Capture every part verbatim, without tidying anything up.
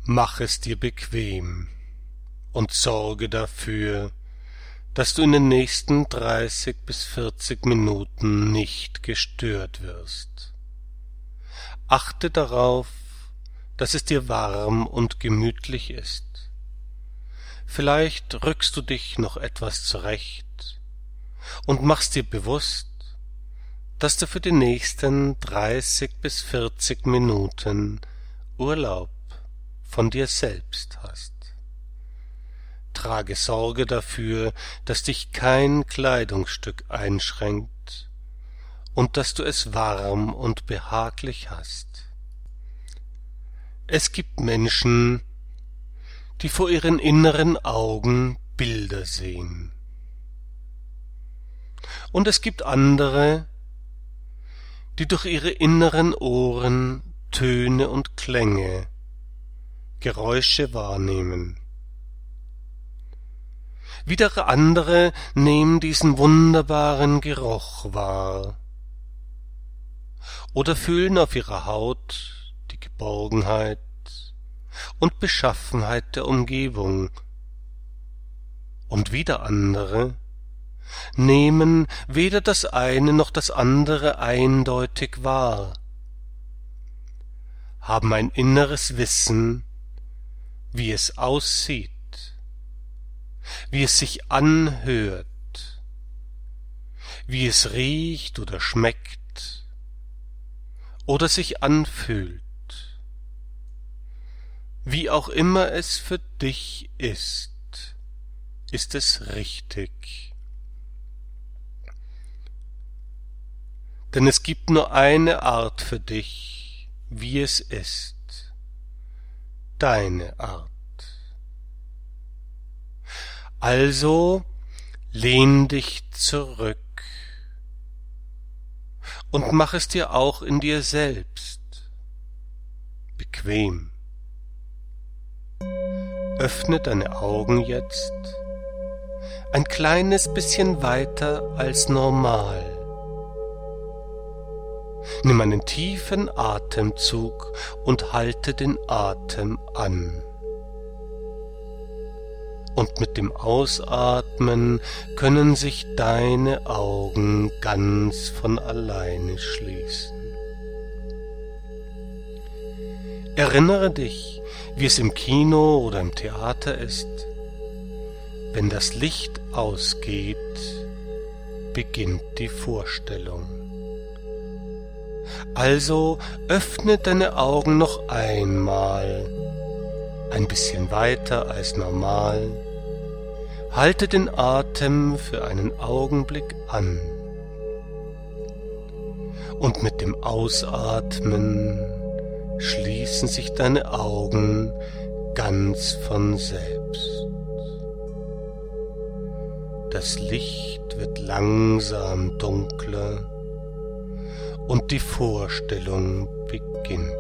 Mach es dir bequem und sorge dafür, dass du in den nächsten dreißig bis vierzig Minuten nicht gestört wirst. Achte darauf, dass es dir warm und gemütlich ist. Vielleicht rückst du dich noch etwas zurecht und machst dir bewusst, dass du für die nächsten dreißig bis vierzig Minuten Urlaub von dir selbst hast. Trage Sorge dafür, dass dich kein Kleidungsstück einschränkt und dass du es warm und behaglich hast. Es gibt Menschen, die vor ihren inneren Augen Bilder sehen. Und es gibt andere, die durch ihre inneren Ohren Töne und Klänge, Geräusche wahrnehmen. Wieder andere nehmen diesen wunderbaren Geruch wahr oder fühlen auf ihrer Haut die Geborgenheit und Beschaffenheit der Umgebung, und wieder andere nehmen weder das eine noch das andere eindeutig wahr, haben ein inneres Wissen, wie es aussieht, wie es sich anhört, wie es riecht oder schmeckt oder sich anfühlt, wie auch immer es für dich ist, ist es richtig. Denn es gibt nur eine Art für dich, wie es ist, deine Art. Also lehn dich zurück und mach es dir auch in dir selbst bequem. Öffne deine Augen jetzt ein kleines bisschen weiter als normal. Nimm einen tiefen Atemzug und halte den Atem an. Und mit dem Ausatmen können sich deine Augen ganz von alleine schließen. Erinnere dich, wie es im Kino oder im Theater ist. Wenn das Licht ausgeht, beginnt die Vorstellung. Also öffne deine Augen noch einmal, ein bisschen weiter als normal. Halte den Atem für einen Augenblick an. Und mit dem Ausatmen schließen sich deine Augen ganz von selbst. Das Licht wird langsam dunkler und die Vorstellung beginnt.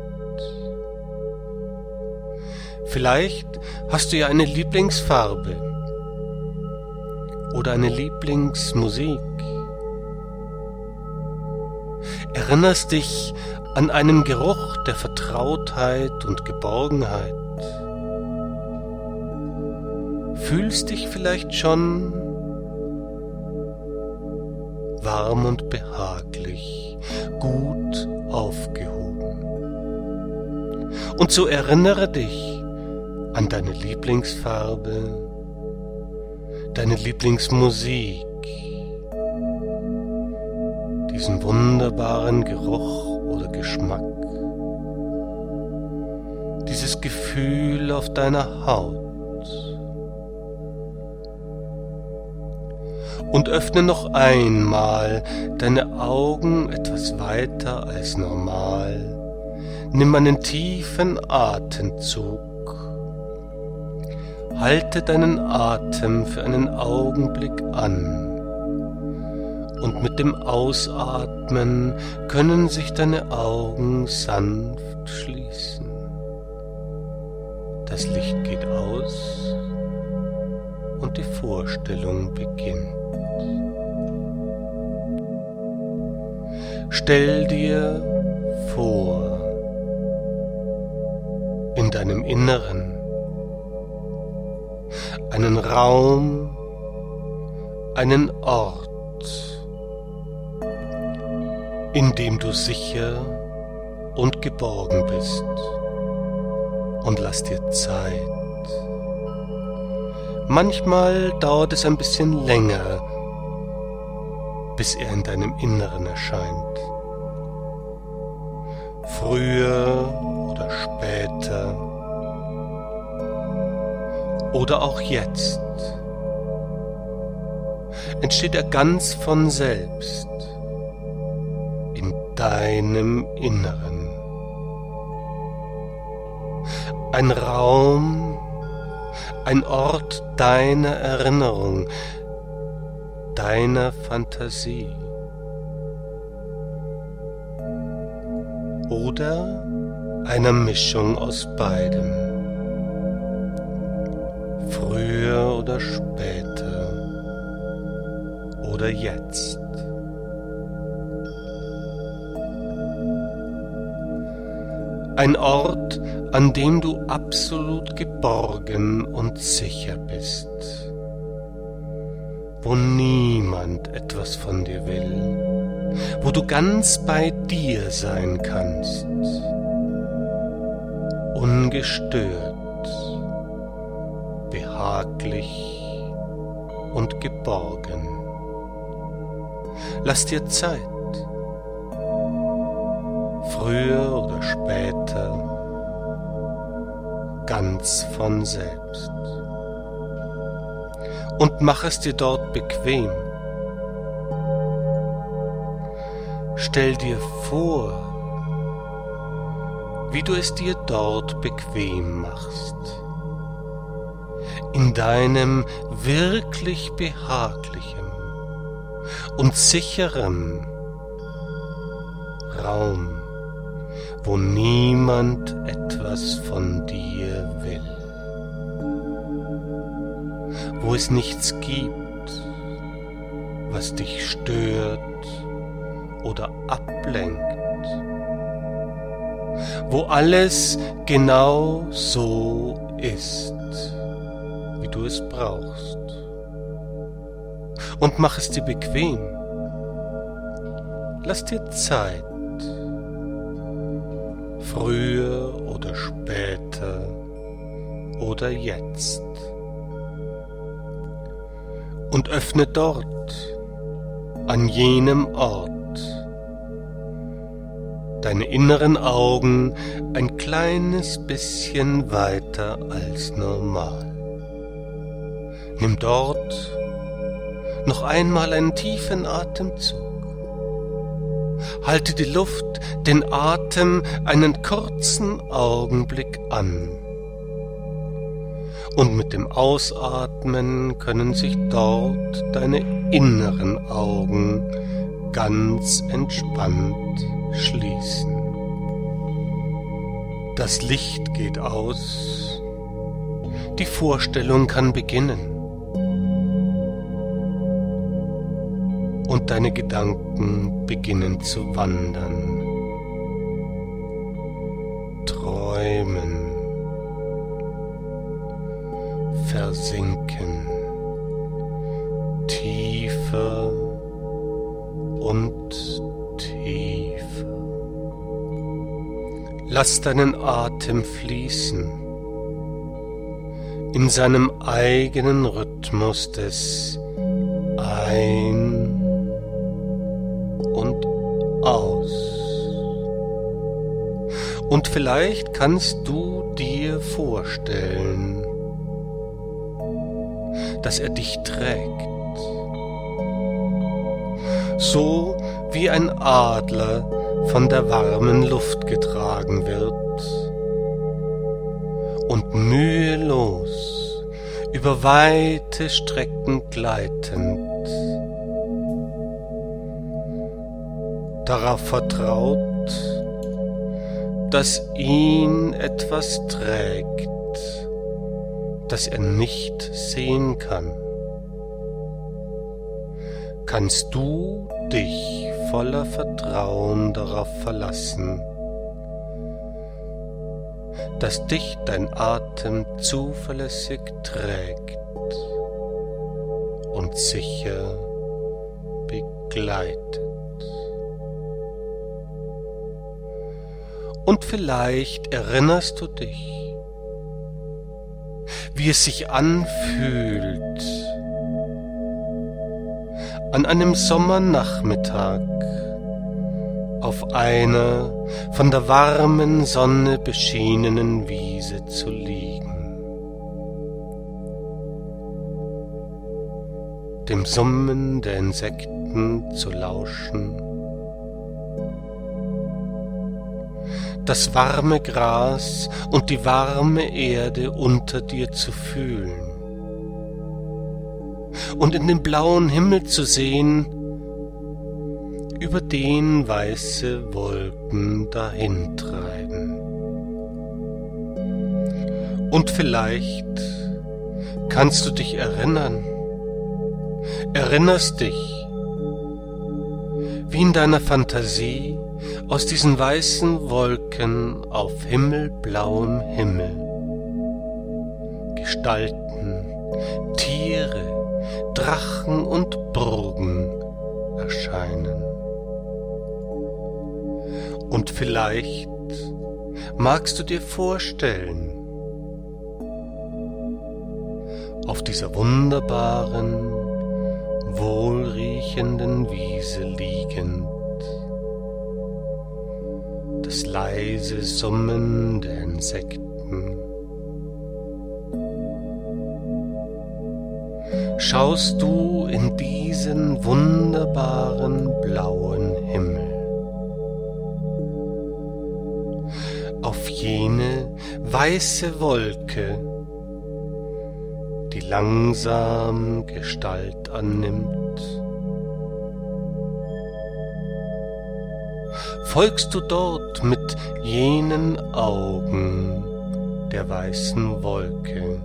Vielleicht hast du ja eine Lieblingsfarbe oder eine Lieblingsmusik. Erinnerst dich an einen Geruch der Vertrautheit und Geborgenheit. Fühlst dich vielleicht schon warm und behaglich, gut aufgehoben. Und so erinnere dich an deine Lieblingsfarbe, deine Lieblingsmusik, diesen wunderbaren Geruch oder Geschmack, dieses Gefühl auf deiner Haut. Und öffne noch einmal deine Augen etwas weiter als normal. Nimm einen tiefen Atemzug. Halte deinen Atem für einen Augenblick an. Und mit dem Ausatmen können sich deine Augen sanft schließen. Das Licht geht aus und die Vorstellung beginnt. Stell dir vor, in in deinem Inneren, einen Raum, einen Ort, in dem du sicher und geborgen bist, und lass dir Zeit. Manchmal dauert es ein bisschen länger, bis er in deinem Inneren erscheint. Früher oder später oder auch jetzt entsteht er ganz von selbst in deinem Inneren. Ein Raum, ein Ort deiner Erinnerung, deiner Fantasie. Oder einer Mischung aus beidem. Früher oder später oder jetzt. Ein Ort, an dem du absolut geborgen und sicher bist, wo niemand etwas von dir will, wo du ganz bei dir sein kannst, ungestört, behaglich und geborgen. Lass dir Zeit. Früher oder später, ganz von selbst. Und mach es dir dort bequem. Stell dir vor, wie du es dir dort bequem machst. In deinem wirklich behaglichen und sicheren Raum, wo niemand etwas von dir will, wo es nichts gibt, was dich stört oder ablenkt, wo alles genau so ist, wie du es brauchst. Und mach es dir bequem. Lass dir Zeit. Früher oder später oder jetzt. Und öffne dort, an jenem Ort, deine inneren Augen ein kleines bisschen weiter als normal. Nimm dort noch einmal einen tiefen Atemzug. Halte die Luft, den Atem einen kurzen Augenblick an. Und mit dem Ausatmen können sich dort deine inneren Augen ganz entspannt schließen. Das Licht geht aus. Die Vorstellung kann beginnen. Und deine Gedanken beginnen zu wandern, träumen, versinken, tiefer und tiefer. Lass deinen Atem fließen in seinem eigenen Rhythmus des Ein- und aus. Und vielleicht kannst du dir vorstellen, dass er dich trägt, so wie ein Adler von der warmen Luft getragen wird und mühelos über weite Strecken gleitend darauf vertraut, dass ihn etwas trägt, das er nicht sehen kann. Kannst du dich voller Vertrauen darauf verlassen, dass dich dein Atem zuverlässig trägt und sicher begleitet. Und vielleicht erinnerst du dich, wie es sich anfühlt, an einem Sommernachmittag auf einer von der warmen Sonne beschienenen Wiese zu liegen, dem Summen der Insekten zu lauschen, das warme Gras und die warme Erde unter dir zu fühlen und in den blauen Himmel zu sehen, über den weiße Wolken dahintreiben. Und vielleicht kannst du dich erinnern, erinnerst dich, wie in deiner Fantasie aus diesen weißen Wolken auf himmelblauem Himmel Gestalten, Tiere, Drachen und Burgen erscheinen. Und vielleicht magst du dir vorstellen, auf dieser wunderbaren, wohlriechenden Wiese liegend, das leise Summen der Insekten. Schaust du in diesen wunderbaren blauen Himmel, auf jene weiße Wolke, die langsam Gestalt annimmt. Folgst du dort mit jenen Augen der weißen Wolke,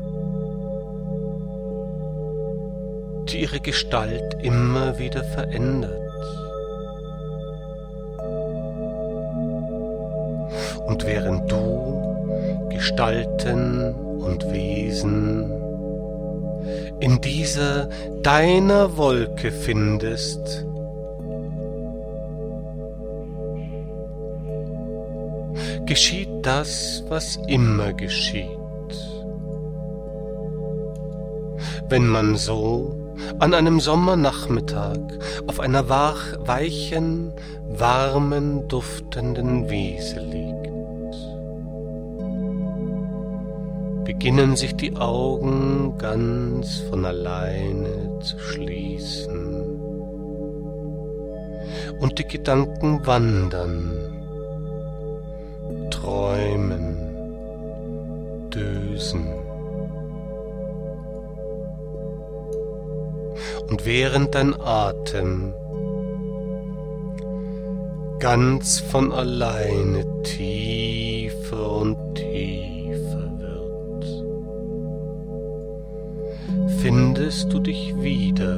die ihre Gestalt immer wieder verändert? Und während du Gestalten und Wesen in dieser deiner Wolke findest, geschieht das, was immer geschieht. Wenn man so an einem Sommernachmittag auf einer wach, weichen, warmen, duftenden Wiese liegt, beginnen sich die Augen ganz von alleine zu schließen und die Gedanken wandern, träumen, dösen. Und während dein Atem ganz von alleine tiefer und tiefer wird, findest du dich wieder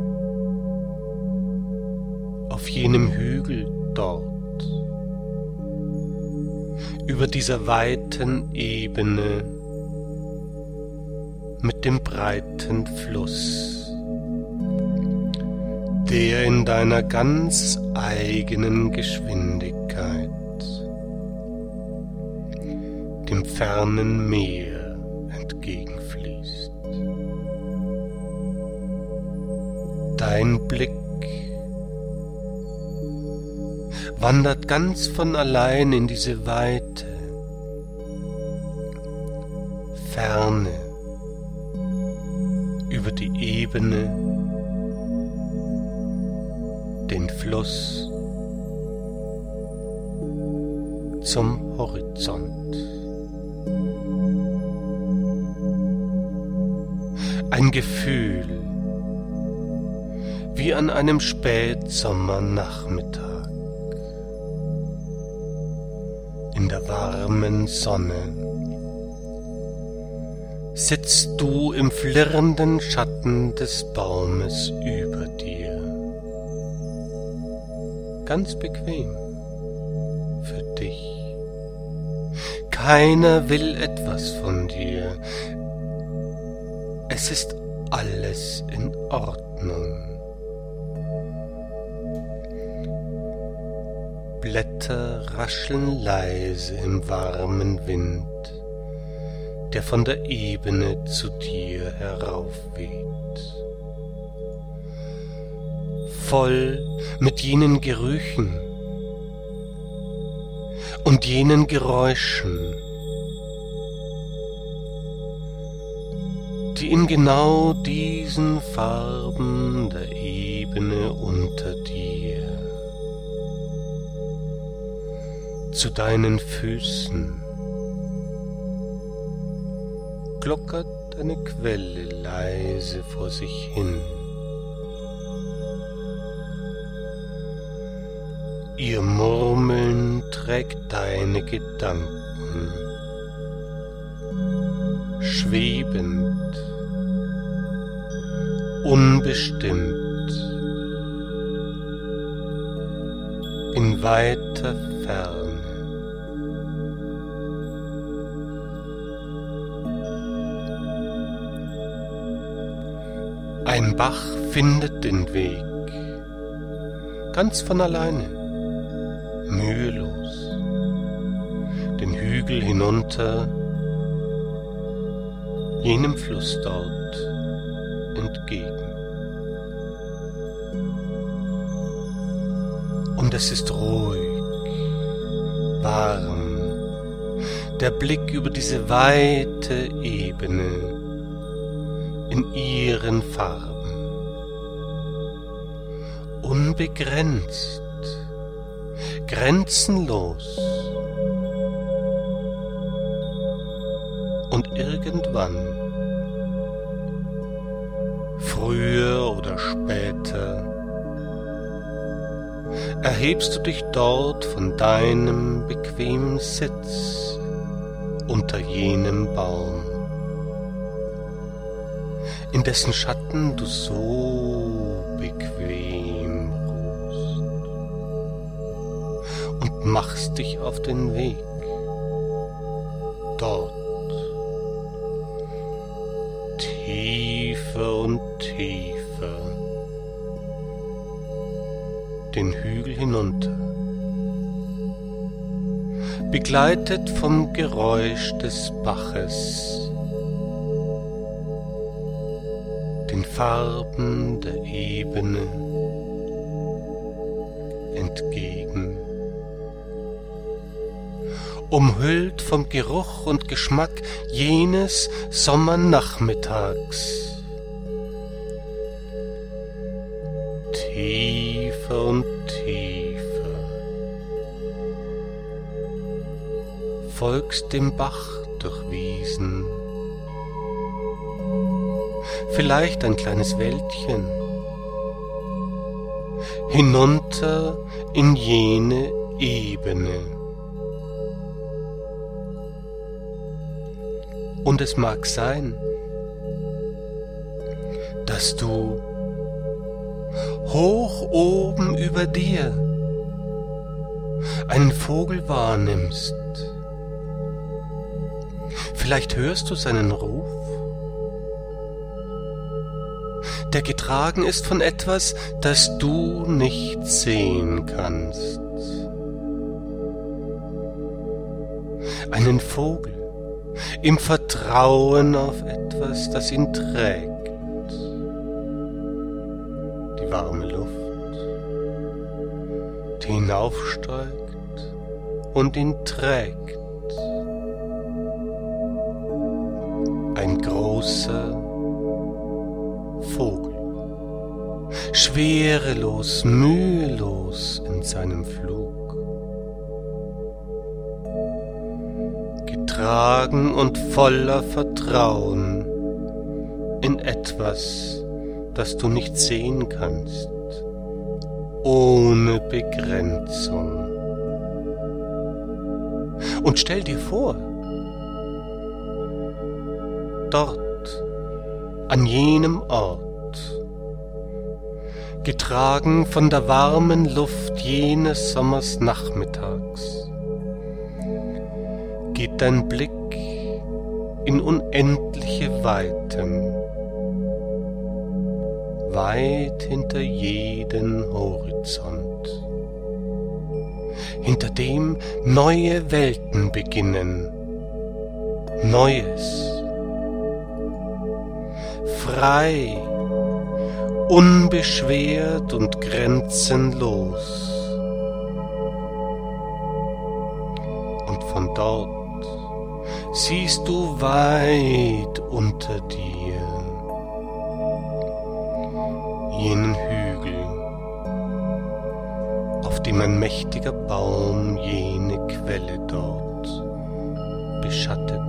auf jenem Hügel dort, über dieser weiten Ebene mit dem breiten Fluss, der in deiner ganz eigenen Geschwindigkeit dem fernen Meer entgegenfließt. Dein Blick wandert ganz von allein in diese Weite, Ferne, über die Ebene, den Fluss zum Horizont. Ein Gefühl wie an einem Spätsommernachmittag in der warmen Sonne sitzt du im flirrenden Schatten des Baumes über dir, ganz bequem für dich. keiner will etwas von dir. Es ist alles in Ordnung. Blätter rascheln leise im warmen Wind, der von der Ebene zu dir heraufweht. Voll mit jenen Gerüchen und jenen Geräuschen, die in genau diesen Farben der Ebene unter dir zu deinen Füßen glockert eine Quelle leise vor sich hin. Ihr Murmeln trägt deine Gedanken, schwebend, unbestimmt, in weiter Ferne. Ein Bach findet den Weg, ganz von alleine, mühelos, den Hügel hinunter, jenem Fluss dort entgegen. Und es ist ruhig, warm, der Blick über diese weite Ebene in ihren Farben, unbegrenzt, grenzenlos. Und irgendwann, früher oder später, erhebst du dich dort von deinem bequemen Sitz unter jenem Baum, in dessen Schatten du so bequem ruhst, und machst dich auf den Weg dort tiefer und tiefer den Hügel hinunter, begleitet vom Geräusch des Baches, den Farben der Ebene entgegen, umhüllt vom Geruch und Geschmack jenes Sommernachmittags. Tiefer und tiefer folgst dem Bach durch Wiesen, vielleicht ein kleines Wäldchen, hinunter in jene Ebene. Und es mag sein, dass du hoch oben über dir einen Vogel wahrnimmst. Vielleicht hörst du seinen Ruf, der getragen ist von etwas, das du nicht sehen kannst. Einen Vogel im Vertrauen auf etwas, das ihn trägt. Die warme Luft, die hinaufsteigt und ihn trägt. Ein großer Vogel, schwerelos, mühelos in seinem Flug, getragen und voller Vertrauen in etwas, das du nicht sehen kannst, ohne Begrenzung. Und stell dir vor, dort, an jenem Ort, getragen von der warmen Luft jenes Sommers Nachmittags, geht geht dein Blick in unendliche Weiten, weit hinter jeden Horizont, hinter dem neue Welten beginnen, Neues, frei, unbeschwert und grenzenlos. Und von dort siehst du weit unter dir jenen Hügel, auf dem ein mächtiger Baum jene Quelle dort beschattet.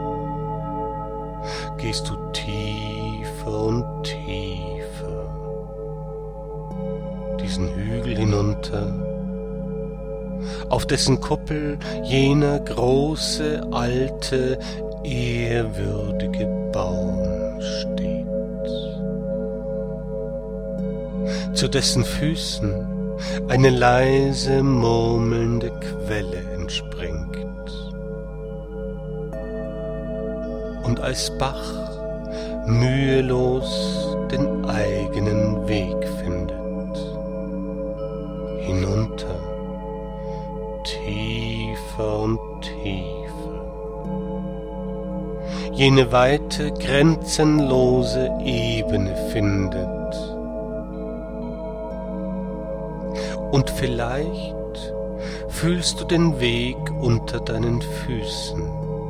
Gehst du tiefer und tiefer diesen Hügel hinunter, auf dessen Kuppel jener große, alte, ehrwürdige Baum steht, zu dessen Füßen eine leise, murmelnde Quelle entspringt und als Bach mühelos den eigenen Weg findet, hinunter, tiefer und tiefer, jene weite, grenzenlose Ebene findet. Und vielleicht fühlst du den Weg unter deinen Füßen,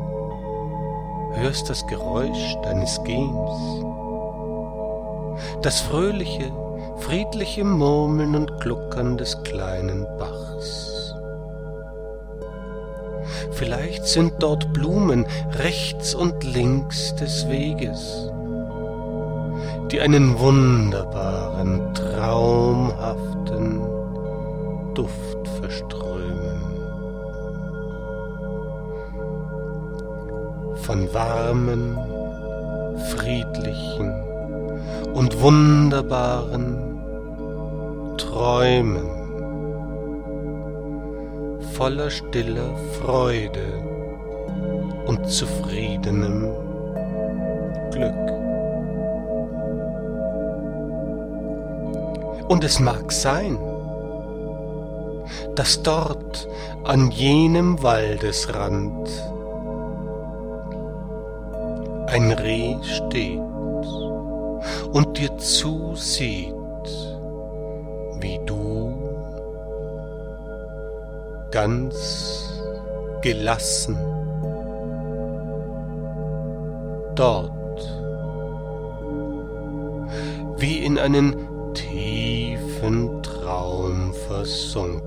hörst das Geräusch deines Gehens, das fröhliche, friedliche Murmeln und Gluckern des kleinen Bachs. Vielleicht sind dort Blumen rechts und links des Weges, die einen wunderbaren, traumhaften Duft verströmen, von warmen, friedlichen und wunderbaren Träumen, voller stiller Freude und zufriedenem Glück. Und es mag sein, dass dort an jenem Waldesrand ein Reh steht und dir zusieht, wie du ganz gelassen dort wie in einen tiefen Traum versunken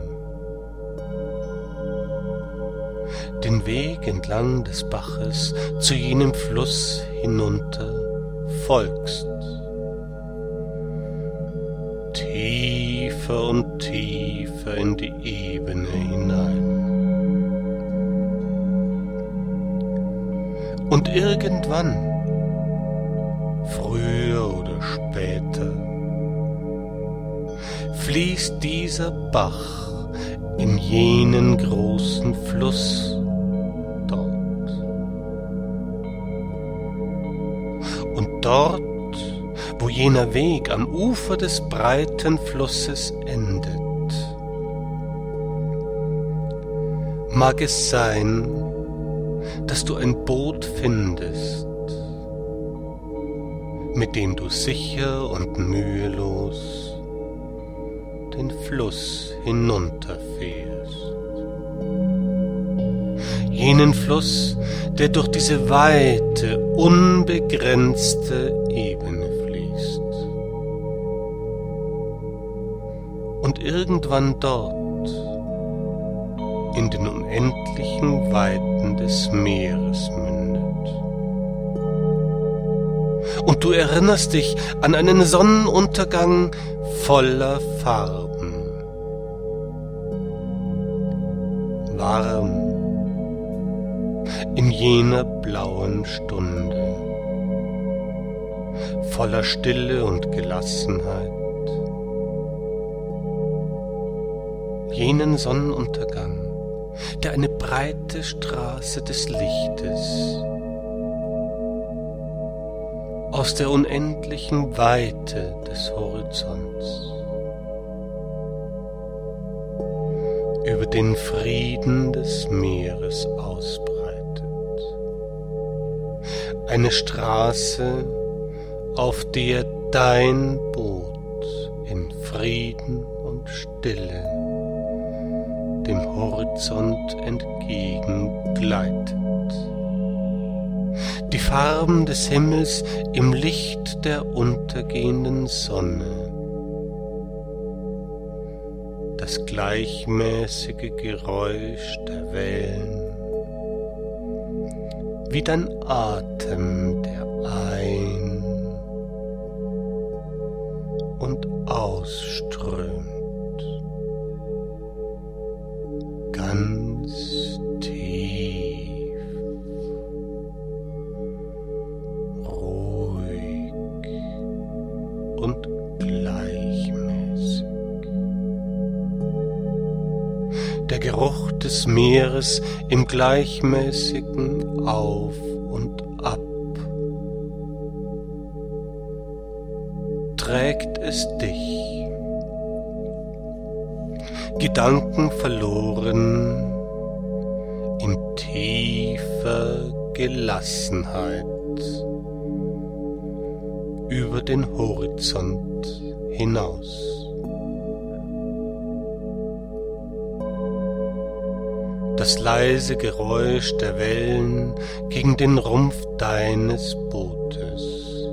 den Weg entlang des Baches zu jenem Fluss hinunter folgst, tiefer und tiefer in die Ebene hinein. Und irgendwann, früher oder später, fließt dieser Bach in jenen großen Fluss dort. Und dort, wo jener Weg am Ufer des breiten Flusses endet, mag es sein, dass du ein Boot findest, mit dem du sicher und mühelos den Fluss hinunterfährst. Jenen Fluss, der durch diese weite, unbegrenzte Ebene fließt. Und irgendwann dort, in den unendlichen Weiten des Meeres mündet. Und du erinnerst dich an einen Sonnenuntergang voller Farben. Warm in jener blauen Stunde, voller Stille und Gelassenheit. Jenen Sonnenuntergang der eine breite Straße des Lichtes aus der unendlichen Weite des Horizonts über den Frieden des Meeres ausbreitet. Eine Straße, auf der dein Boot in Frieden und Stille dem Horizont entgegen gleitet. Die Farben des Himmels im Licht der untergehenden Sonne, das gleichmäßige Geräusch der Wellen, wie dein Atem, der ein- und ausströmt, ganz tief, ruhig und gleichmäßig. Der Geruch des Meeres im gleichmäßigen Auf und Ab trägt es dich, Gedanken verloren in tiefer Gelassenheit über den Horizont hinaus. Das leise Geräusch der Wellen gegen den Rumpf deines Bootes,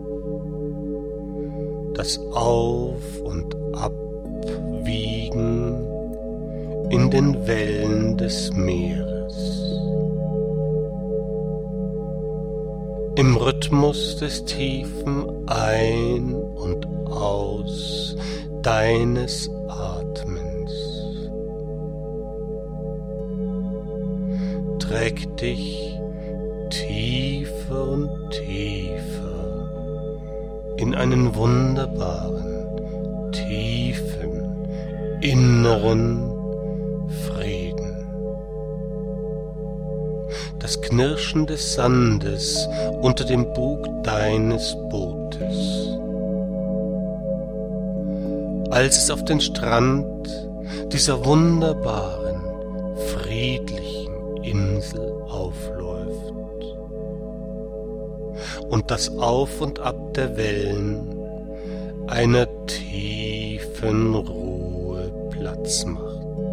das Auf- und Abwiegen in den Wellen des Meeres, im Rhythmus des tiefen Ein- und Aus deines Atmens, trägt dich tiefer und tiefer in einen wunderbaren, tiefen, inneren Frieden. Das Knirschen des Sandes unter dem Bug deines Bootes, als es auf den Strand dieser wunderbaren, friedlichen Insel aufläuft und das Auf und Ab der Wellen einer tiefen Ruhe Platz macht.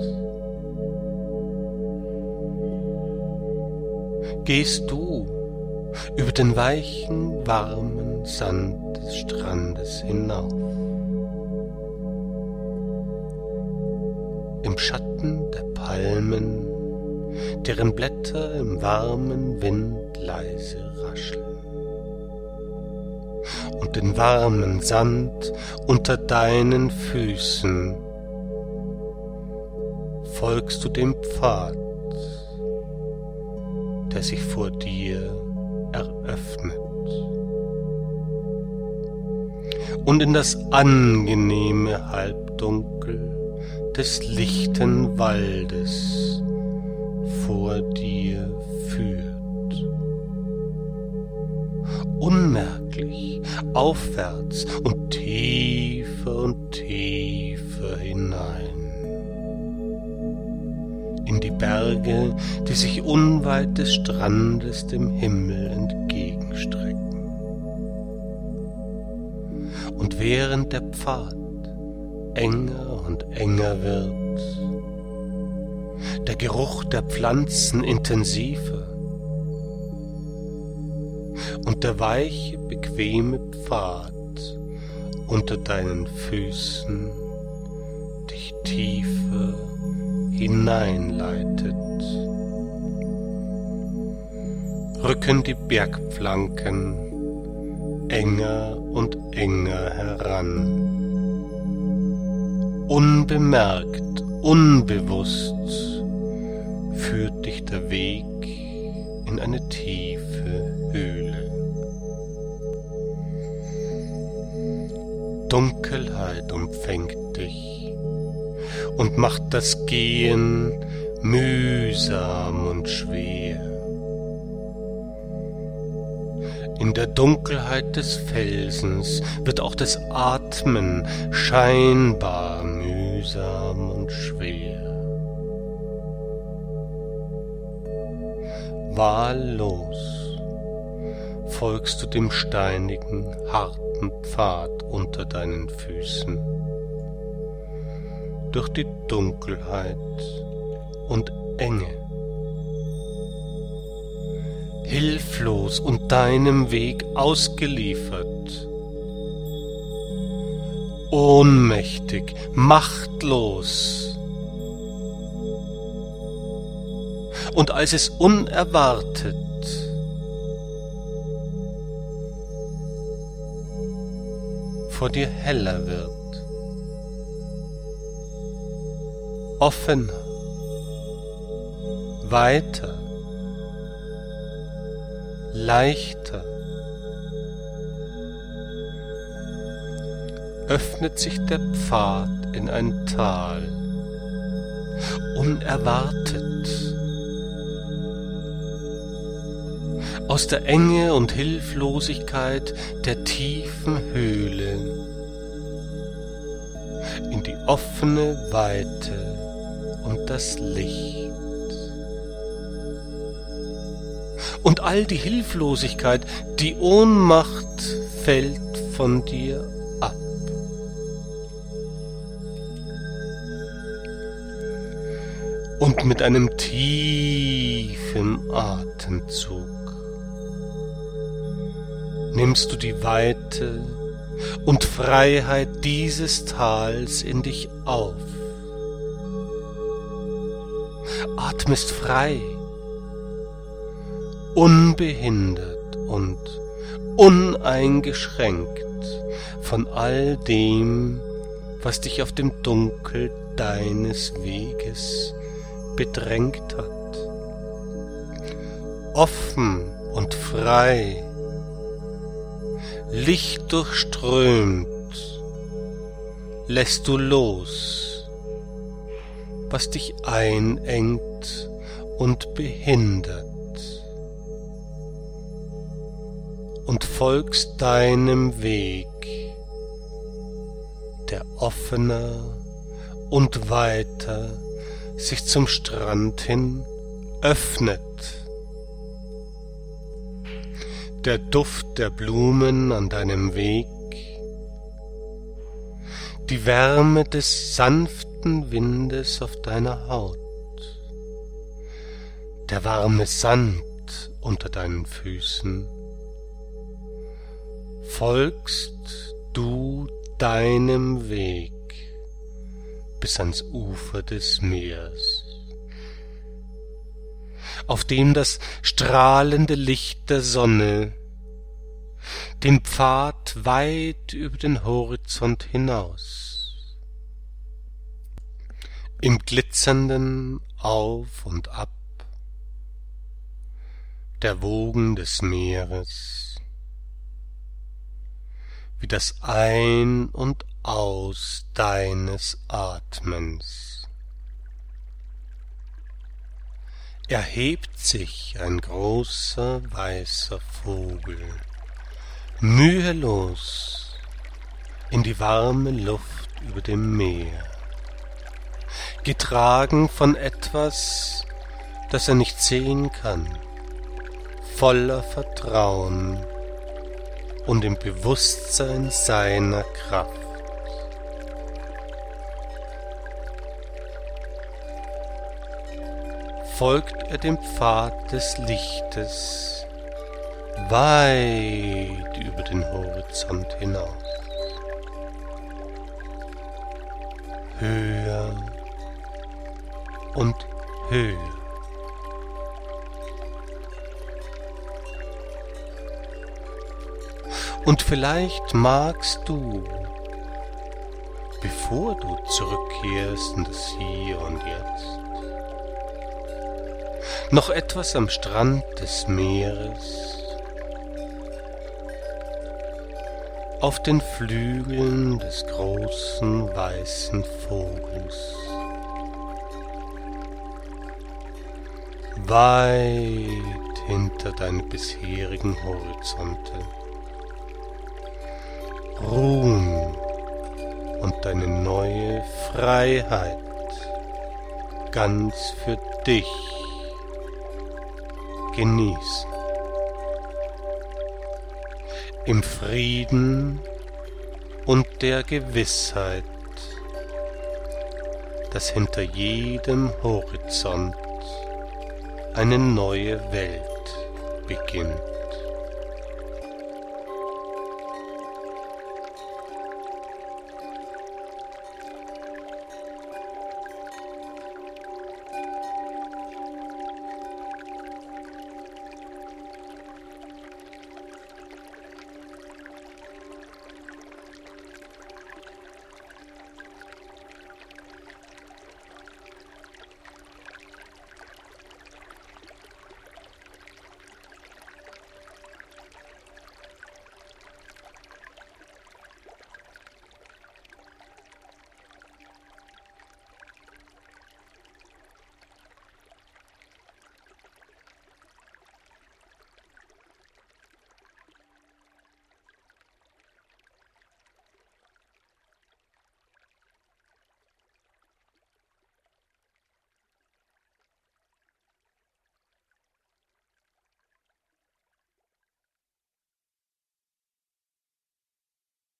Gehst du über den weichen, warmen Sand des Strandes hinauf. Im Schatten der Palmen, deren Blätter im warmen Wind leise rascheln, und den warmen Sand unter deinen Füßen, folgst du dem Pfad, der sich vor dir eröffnet und in das angenehme Halbdunkel des lichten Waldes vor dir führt. Unmerklich aufwärts und tiefer und tiefer hinein in die Berge, die sich unweit des Strandes dem Himmel entgegenstrecken. Und während der Pfad enger und enger wird, der Geruch der Pflanzen intensiver und der weiche, bequeme Pfad unter deinen Füßen dich tiefer hineinleitet, rücken die Bergflanken enger und enger heran. Unbemerkt, unbewusst führt dich der Weg in eine tiefe Höhle. Dunkelheit umfängt dich und macht das Gehen mühsam und schwer. In der Dunkelheit des Felsens wird auch das Atmen scheinbar mühsam und schwer. Wahllos folgst du dem steinigen, harten Pfad unter deinen Füßen, durch die Dunkelheit und Enge. Hilflos und deinem Weg ausgeliefert, ohnmächtig, machtlos. Und als es unerwartet vor dir heller wird, offener, weiter, leichter, öffnet sich der Pfad in ein Tal, unerwartet. Aus der Enge und Hilflosigkeit der tiefen Höhle in die offene Weite und das Licht. Und all die Hilflosigkeit, die Ohnmacht fällt von dir ab. Und mit einem tiefen Atemzug nimmst du die Weite und Freiheit dieses Tals in dich auf. Atmest frei, unbehindert und uneingeschränkt von all dem, was dich auf dem Dunkel deines Weges bedrängt hat. Offen und frei, Licht durchströmt, lässt du los, was dich einengt und behindert, und folgst deinem Weg, der offener und weiter sich zum Strand hin öffnet. Der Duft der Blumen an deinem Weg, die Wärme des sanften Windes auf deiner Haut, der warme Sand unter deinen Füßen, folgst du deinem Weg bis ans Ufer des Meeres, auf dem das strahlende Licht der Sonne den Pfad weit über den Horizont hinaus, im glitzernden Auf und Ab der Wogen des Meeres, wie das Ein- und Aus deines Atmens. Erhebt sich ein großer weißer Vogel, mühelos in die warme Luft über dem Meer, getragen von etwas, das er nicht sehen kann, voller Vertrauen und im Bewusstsein seiner Kraft. Folgt er dem Pfad des Lichtes weit über den Horizont hinaus. Höher und höher. Und vielleicht magst du, bevor du zurückkehrst in das Hier und Jetzt, noch etwas am Strand des Meeres, auf den Flügeln des großen weißen Vogels weit hinter deine bisherigen Horizonte. Ruhen und deine neue Freiheit ganz für dich genießen. Im Frieden und der Gewissheit, dass hinter jedem Horizont eine neue Welt beginnt.